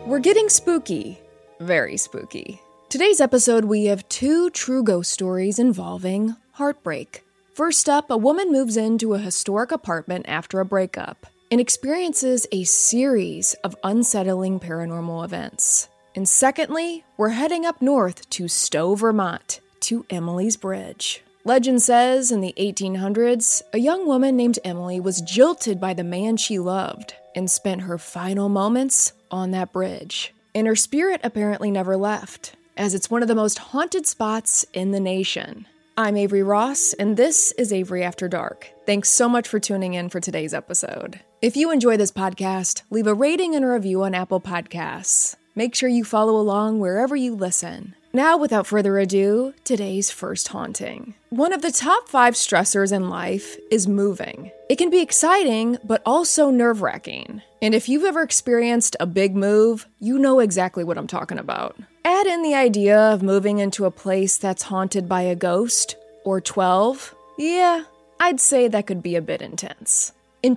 We're getting spooky. Very spooky. Today's episode, we have two true ghost stories involving heartbreak. First up, a woman moves into a historic apartment after a breakup and experiences a series of unsettling paranormal events. And secondly, we're heading up north to Stowe, Vermont, to Emily's Bridge. Legend says in the 1800s, a young woman named Emily was jilted by the man she loved and spent her final moments on that bridge. And her spirit apparently never left, as it's one of the most haunted spots in the nation. I'm Avery Ross, and this is Avery After Dark. Thanks so much for tuning in for today's episode. If you enjoy this podcast, leave a rating and a review on Apple Podcasts. Make sure you follow along wherever you listen. Now, without further ado, today's first haunting. One of the top 5 stressors in life is moving. It can be exciting, but also nerve-wracking. And if you've ever experienced a big move, you know exactly what I'm talking about. Add in the idea of moving into a place that's haunted by a ghost, or 12. Yeah, I'd say that could be a bit intense. In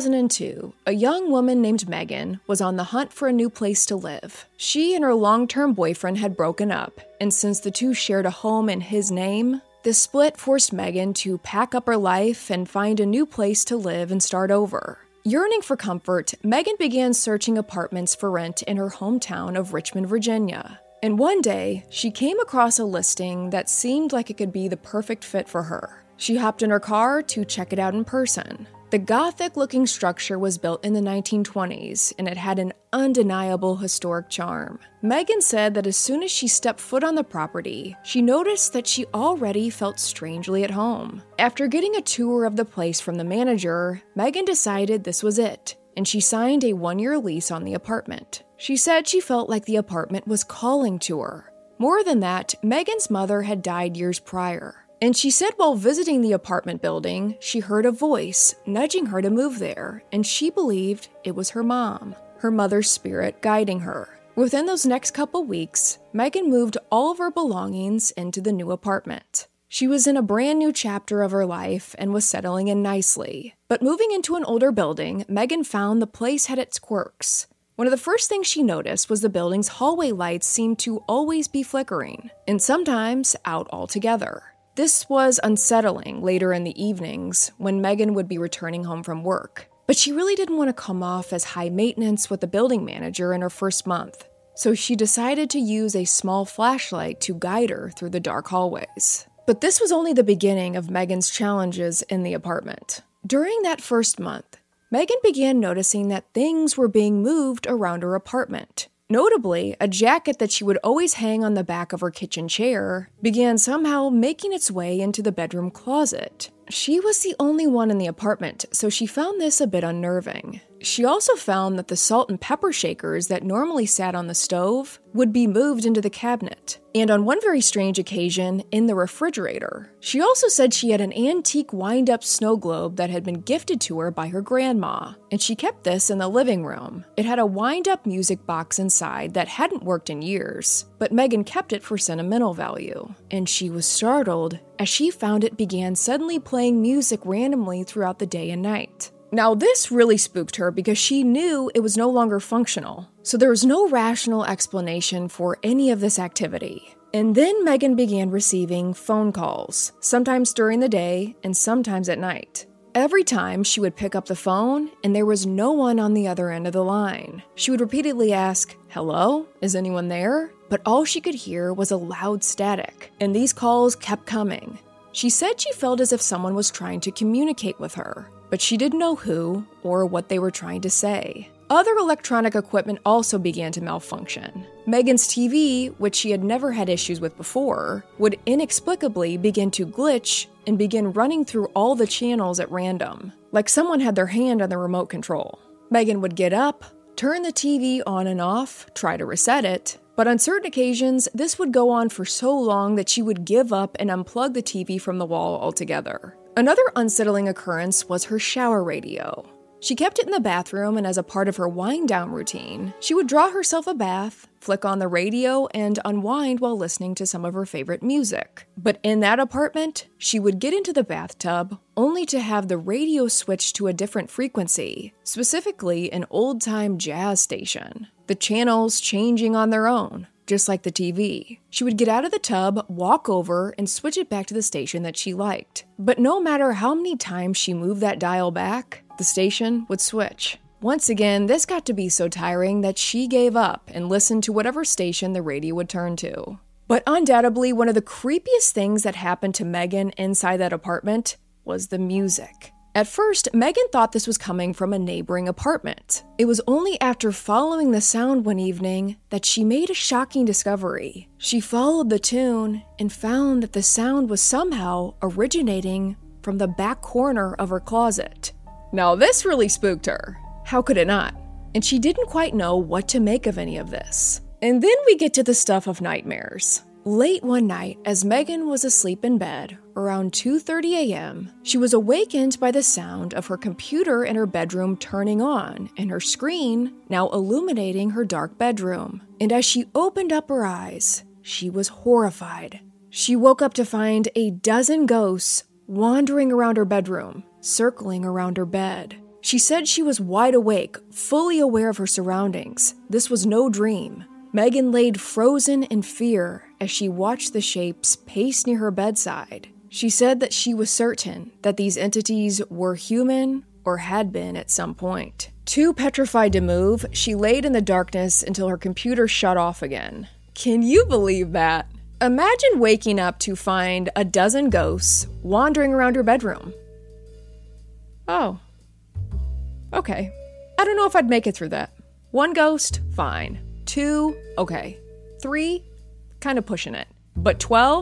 2002, a young woman named Megan was on the hunt for a new place to live. She and her long-term boyfriend had broken up, and since the two shared a home in his name, the split forced Megan to pack up her life and find a new place to live and start over. Yearning for comfort, Megan began searching apartments for rent in her hometown of Richmond, Virginia. And one day, she came across a listing that seemed like it could be the perfect fit for her. She hopped in her car to check it out in person. The Gothic-looking structure was built in the 1920s, and it had an undeniable historic charm. Megan said that as soon as she stepped foot on the property, she noticed that she already felt strangely at home. After getting a tour of the place from the manager, Megan decided this was it, and she signed a 1-year lease on the apartment. She said she felt like the apartment was calling to her. More than that, Megan's mother had died years prior. And she said while visiting the apartment building, she heard a voice nudging her to move there, and she believed it was her mom, her mother's spirit guiding her. Within those next couple weeks, Megan moved all of her belongings into the new apartment. She was in a brand new chapter of her life and was settling in nicely. But moving into an older building, Megan found the place had its quirks. One of the first things she noticed was the building's hallway lights seemed to always be flickering, and sometimes out altogether. This was unsettling later in the evenings when Megan would be returning home from work. But she really didn't want to come off as high maintenance with the building manager in her first month. So she decided to use a small flashlight to guide her through the dark hallways. But this was only the beginning of Megan's challenges in the apartment. During that first month, Megan began noticing that things were being moved around her apartment. Notably, a jacket that she would always hang on the back of her kitchen chair began somehow making its way into the bedroom closet. She was the only one in the apartment, so she found this a bit unnerving. She also found that the salt and pepper shakers that normally sat on the stove would be moved into the cabinet, and on one very strange occasion, in the refrigerator. She also said she had an antique wind-up snow globe that had been gifted to her by her grandma, and she kept this in the living room. It had a wind-up music box inside that hadn't worked in years, but Megan kept it for sentimental value, and she was startled as she found it began suddenly playing music randomly throughout the day and night. Now, this really spooked her because she knew it was no longer functional, so there was no rational explanation for any of this activity. And then Megan began receiving phone calls, sometimes during the day and sometimes at night. Every time she would pick up the phone and there was no one on the other end of the line. She would repeatedly ask, "Hello? Is anyone there?" But all she could hear was a loud static, and these calls kept coming. She said she felt as if someone was trying to communicate with her, but she didn't know who or what they were trying to say. Other electronic equipment also began to malfunction. Megan's TV, which she had never had issues with before, would inexplicably begin to glitch and begin running through all the channels at random, like someone had their hand on the remote control. Megan would get up, turn the TV on and off, try to reset it, but on certain occasions, this would go on for so long that she would give up and unplug the TV from the wall altogether. Another unsettling occurrence was her shower radio. She kept it in the bathroom, and as a part of her wind-down routine, she would draw herself a bath, flick on the radio, and unwind while listening to some of her favorite music. But in that apartment, she would get into the bathtub only to have the radio switch to a different frequency, specifically an old-time jazz station. The channels changing on their own, just like the TV. She would get out of the tub, walk over, and switch it back to the station that she liked. But no matter how many times she moved that dial back, the station would switch. Once again, this got to be so tiring that she gave up and listened to whatever station the radio would turn to. But undoubtedly, one of the creepiest things that happened to Megan inside that apartment was the music. At first, Megan thought this was coming from a neighboring apartment. It was only after following the sound one evening that she made a shocking discovery. She followed the tune and found that the sound was somehow originating from the back corner of her closet. Now this really spooked her. How could it not? And she didn't quite know what to make of any of this. And then we get to the stuff of nightmares. Late one night, as Megan was asleep in bed, around 2:30 a.m., she was awakened by the sound of her computer in her bedroom turning on and her screen now illuminating her dark bedroom. And as she opened up her eyes, she was horrified. She woke up to find a dozen ghosts wandering around her bedroom, circling around her bed. She said she was wide awake, fully aware of her surroundings. This was no dream. Megan laid frozen in fear as she watched the shapes pace near her bedside. She said that she was certain that these entities were human or had been at some point. Too petrified to move, she laid in the darkness until her computer shut off again. Can you believe that? Imagine waking up to find a dozen ghosts wandering around your bedroom. Oh. Okay. I don't know if I'd make it through that. 1 ghost? Fine. 2? Okay. 3? Kind of pushing it. But 12?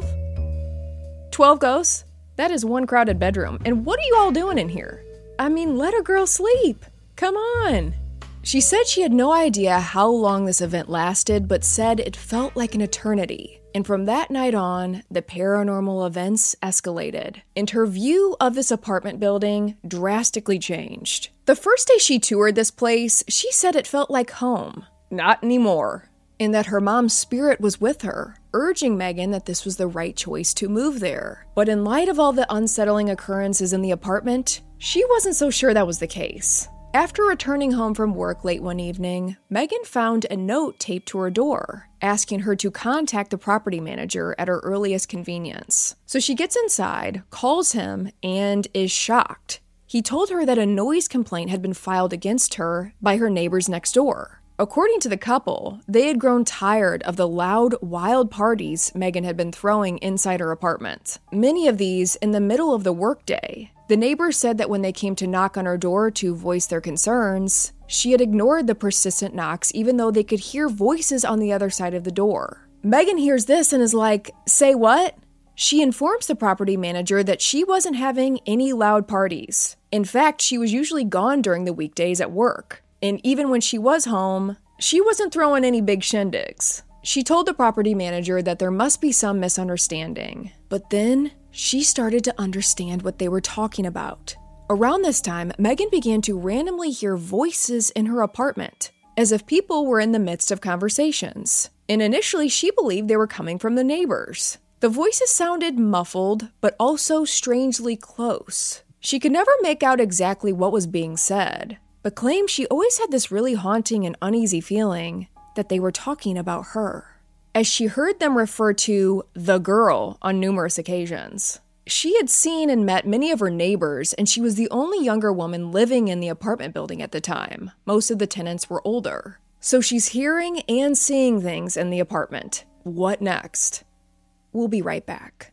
12 ghosts? That is one crowded bedroom. And what are you all doing in here? I mean, let a girl sleep. Come on. She said she had no idea how long this event lasted, but said it felt like an eternity. And from that night on, the paranormal events escalated, and her view of this apartment building drastically changed. The first day she toured this place, she said it felt like home. Not anymore. And that her mom's spirit was with her, urging Megan that this was the right choice to move there. But in light of all the unsettling occurrences in the apartment, she wasn't so sure that was the case. After returning home from work late one evening, Megan found a note taped to her door, asking her to contact the property manager at her earliest convenience. So she gets inside, calls him, and is shocked. He told her that a noise complaint had been filed against her by her neighbors next door. According to the couple, they had grown tired of the loud, wild parties Megan had been throwing inside her apartment, many of these in the middle of the workday. The neighbors said that when they came to knock on her door to voice their concerns, she had ignored the persistent knocks even though they could hear voices on the other side of the door. Megan hears this and is like, "Say what?" She informs the property manager that she wasn't having any loud parties. In fact, she was usually gone during the weekdays at work. And even when she was home, she wasn't throwing any big shindigs. She told the property manager that there must be some misunderstanding. But then, she started to understand what they were talking about. Around this time, Megan began to randomly hear voices in her apartment, as if people were in the midst of conversations. And initially, she believed they were coming from the neighbors. The voices sounded muffled, but also strangely close. She could never make out exactly what was being said, but claimed she always had this really haunting and uneasy feeling that they were talking about her, as she heard them refer to the girl on numerous occasions. She had seen and met many of her neighbors, and she was the only younger woman living in the apartment building at the time. Most of the tenants were older. So she's hearing and seeing things in the apartment. What next? We'll be right back.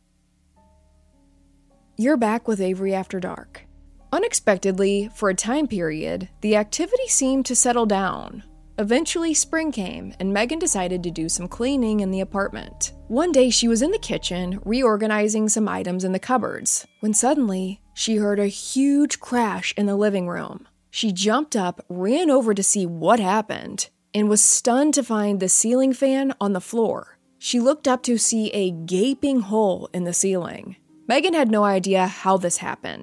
You're back with Avery After Dark. Unexpectedly, for a time period, the activity seemed to settle down. Eventually, spring came, and Megan decided to do some cleaning in the apartment. One day, she was in the kitchen, reorganizing some items in the cupboards, when suddenly, she heard a huge crash in the living room. She jumped up, ran over to see what happened, and was stunned to find the ceiling fan on the floor. She looked up to see a gaping hole in the ceiling. Megan had no idea how this happened.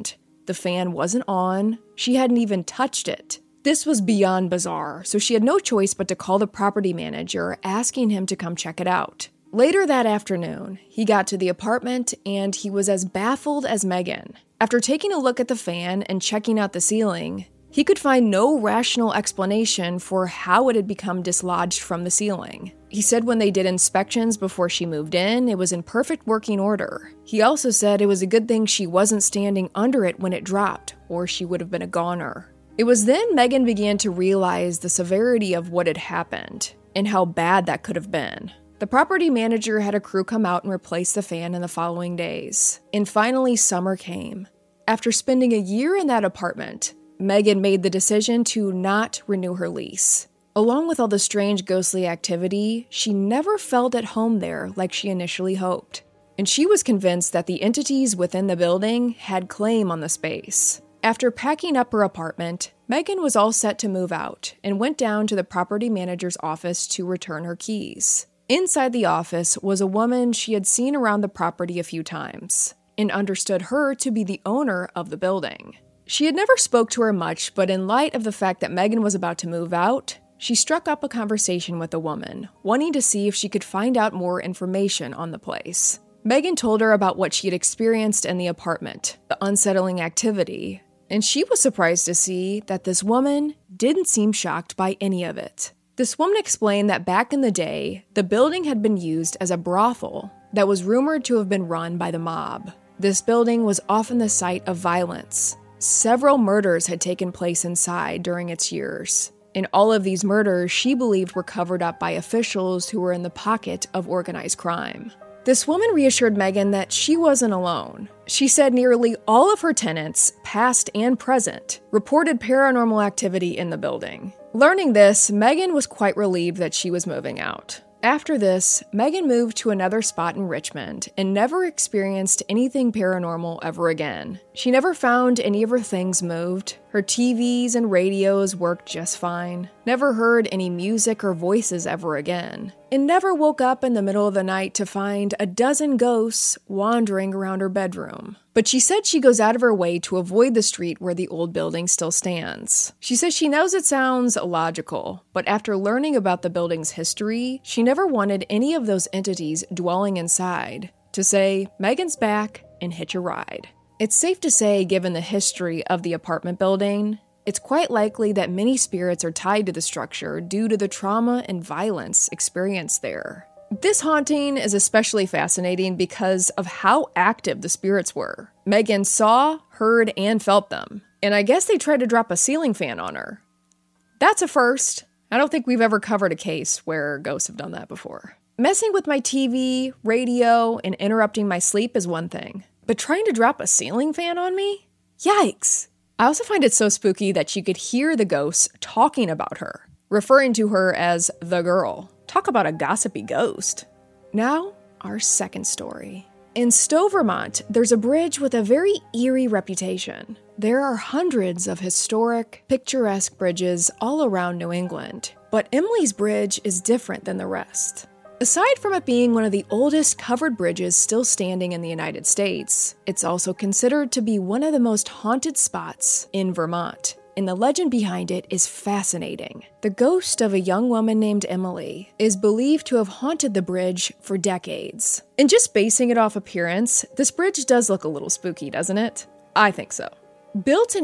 The fan wasn't on. She hadn't even touched it. This was beyond bizarre, so she had no choice but to call the property manager, asking him to come check it out. Later that afternoon, he got to the apartment and he was as baffled as Megan. After taking a look at the fan and checking out the ceiling, he could find no rational explanation for how it had become dislodged from the ceiling. He said when they did inspections before she moved in, it was in perfect working order. He also said it was a good thing she wasn't standing under it when it dropped, or she would have been a goner. It was then Megan began to realize the severity of what had happened and how bad that could have been. The property manager had a crew come out and replace the fan in the following days. And finally, summer came. After spending a year in that apartment, Megan made the decision to not renew her lease. Along with all the strange ghostly activity, she never felt at home there like she initially hoped. And she was convinced that the entities within the building had claim on the space. After packing up her apartment, Megan was all set to move out and went down to the property manager's office to return her keys. Inside the office was a woman she had seen around the property a few times and understood her to be the owner of the building. She had never spoke to her much, but in light of the fact that Megan was about to move out, she struck up a conversation with the woman, wanting to see if she could find out more information on the place. Megan told her about what she had experienced in the apartment, the unsettling activity, and she was surprised to see that this woman didn't seem shocked by any of it. This woman explained that back in the day, the building had been used as a brothel that was rumored to have been run by the mob. This building was often the site of violence. Several murders had taken place inside during its years. And all of these murders she believed were covered up by officials who were in the pocket of organized crime. This woman reassured Megan that she wasn't alone. She said nearly all of her tenants, past and present, reported paranormal activity in the building. Learning this, Megan was quite relieved that she was moving out. After this, Megan moved to another spot in Richmond and never experienced anything paranormal ever again. She never found any of her things moved. Her TVs and radios worked just fine. Never heard any music or voices ever again. And never woke up in the middle of the night to find a dozen ghosts wandering around her bedroom. But she said she goes out of her way to avoid the street where the old building still stands. She says she knows it sounds illogical, but after learning about the building's history, she never wanted any of those entities dwelling inside to say, Megan's back and hitch a ride. It's safe to say, given the history of the apartment building, it's quite likely that many spirits are tied to the structure due to the trauma and violence experienced there. This haunting is especially fascinating because of how active the spirits were. Megan saw, heard, and felt them. And I guess they tried to drop a ceiling fan on her. That's a first. I don't think we've ever covered a case where ghosts have done that before. Messing with my TV, radio, and interrupting my sleep is one thing. But trying to drop a ceiling fan on me? Yikes! I also find it so spooky that she could hear the ghosts talking about her, referring to her as the girl. Talk about a gossipy ghost. Now, our second story. In Stowe, Vermont, there's a bridge with a very eerie reputation. There are hundreds of historic, picturesque bridges all around New England, but Emily's Bridge is different than the rest. Aside from it being one of the oldest covered bridges still standing in the United States, it's also considered to be one of the most haunted spots in Vermont. And the legend behind it is fascinating. The ghost of a young woman named Emily is believed to have haunted the bridge for decades. And just basing it off appearance, this bridge does look a little spooky, doesn't it? I think so. Built in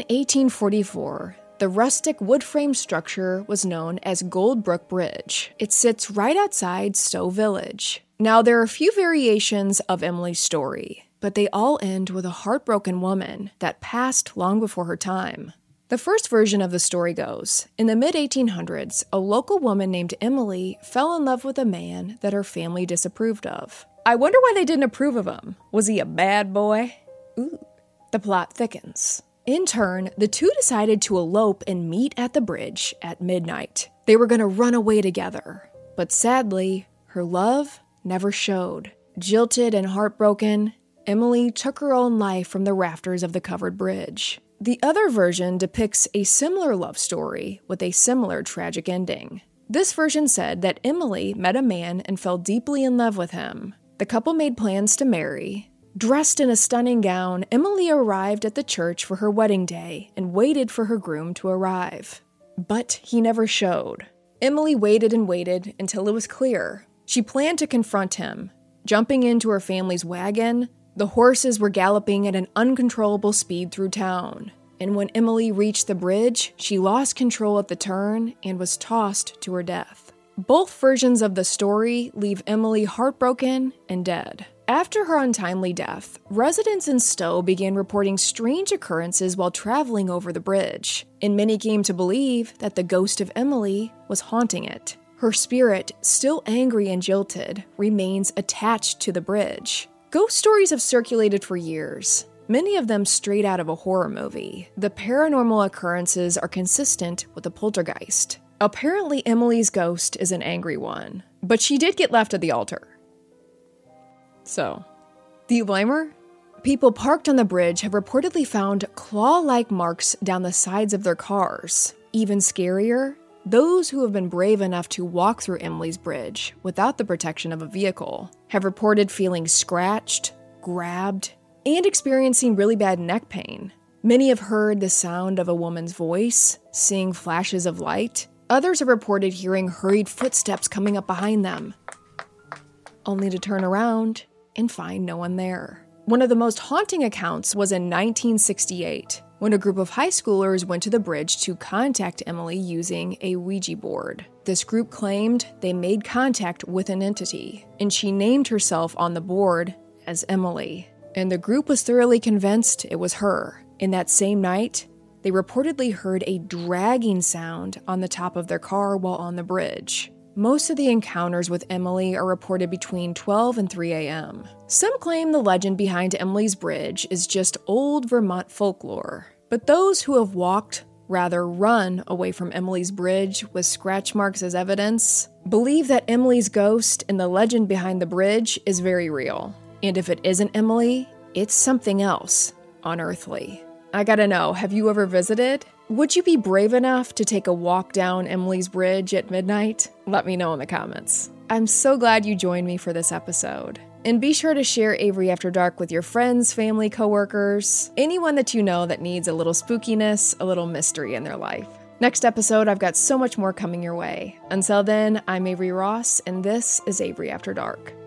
1844, the rustic wood-frame structure was known as Goldbrook Bridge. It sits right outside Stowe Village. Now, there are a few variations of Emily's story, but they all end with a heartbroken woman that passed long before her time. The first version of the story goes, in the mid-1800s, a local woman named Emily fell in love with a man that her family disapproved of. I wonder why they didn't approve of him. Was he a bad boy? Ooh. The plot thickens. In turn, the two decided to elope and meet at the bridge at midnight. They were going to run away together. But sadly, her love never showed. Jilted and heartbroken, Emily took her own life from the rafters of the covered bridge. The other version depicts a similar love story with a similar tragic ending. This version said that Emily met a man and fell deeply in love with him. The couple made plans to marry, Dressed in a stunning gown, Emily arrived at the church for her wedding day and waited for her groom to arrive. But he never showed. Emily waited and waited until it was clear. She planned to confront him. Jumping into her family's wagon, the horses were galloping at an uncontrollable speed through town. And when Emily reached the bridge, she lost control at the turn and was tossed to her death. Both versions of the story leave Emily heartbroken and dead. After her untimely death, residents in Stowe began reporting strange occurrences while traveling over the bridge, and many came to believe that the ghost of Emily was haunting it. Her spirit, still angry and jilted, remains attached to the bridge. Ghost stories have circulated for years, many of them straight out of a horror movie. The paranormal occurrences are consistent with a poltergeist. Apparently, Emily's ghost is an angry one, but she did get left at the altar. So, do you blame her? People parked on the bridge have reportedly found claw-like marks down the sides of their cars. Even scarier, those who have been brave enough to walk through Emily's bridge without the protection of a vehicle have reported feeling scratched, grabbed, and experiencing really bad neck pain. Many have heard the sound of a woman's voice, seeing flashes of light. Others have reported hearing hurried footsteps coming up behind them, only to turn around and find no one there. One of the most haunting accounts was in 1968, when a group of high schoolers went to the bridge to contact Emily using a Ouija board. This group claimed they made contact with an entity, and she named herself on the board as Emily. And the group was thoroughly convinced it was her. In that same night, they reportedly heard a dragging sound on the top of their car while on the bridge. Most of the encounters with Emily are reported between 12 and 3 a.m. Some claim the legend behind Emily's bridge is just old Vermont folklore, but those who have walked, rather run, away from Emily's bridge with scratch marks as evidence, believe that Emily's ghost and the legend behind the bridge is very real. And if it isn't Emily, it's something else, unearthly. I gotta know, have you ever visited? Would you be brave enough to take a walk down Emily's bridge at midnight? Let me know in the comments. I'm so glad you joined me for this episode. And be sure to share Avery After Dark with your friends, family, coworkers, anyone that you know that needs a little spookiness, a little mystery in their life. Next episode, I've got so much more coming your way. Until then, I'm Avery Ross, and this is Avery After Dark.